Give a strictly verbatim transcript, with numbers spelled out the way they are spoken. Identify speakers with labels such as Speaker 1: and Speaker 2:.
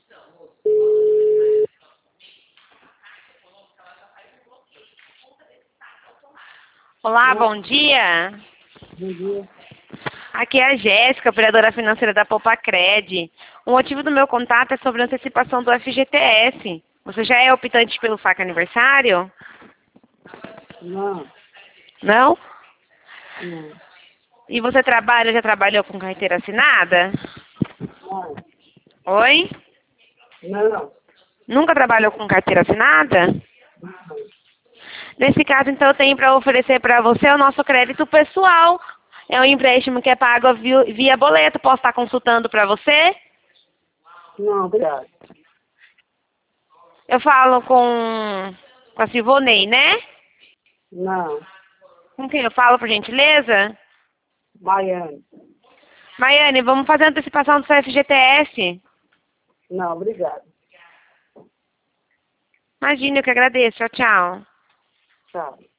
Speaker 1: Olá, bom dia.
Speaker 2: Bom dia.
Speaker 1: Aqui é a Jéssica, operadora financeira da Popacred. O motivo do meu contato é sobre a antecipação do F G T S. Você já é optante pelo saque aniversário?
Speaker 2: Não,
Speaker 1: Não?
Speaker 2: não,
Speaker 1: E você trabalha, já trabalhou com carteira assinada?
Speaker 2: não,
Speaker 1: Oi?
Speaker 2: não,
Speaker 1: Nunca trabalhou com carteira assinada?
Speaker 2: não.
Speaker 1: Nesse caso, então, eu tenho para oferecer para você o nosso crédito pessoal. É um empréstimo que é pago via, via boleto. Posso estar consultando para você?
Speaker 2: Não, obrigado.
Speaker 1: Eu falo com, com a Silvonei, né?
Speaker 2: Não,
Speaker 1: Com quem eu falo, por gentileza?
Speaker 2: Baiano.
Speaker 1: Maiane, vamos fazer a antecipação do seu F G T S.
Speaker 2: Não, obrigado.
Speaker 1: Imagina, eu que agradeço. Tchau, tchau.
Speaker 2: Tchau.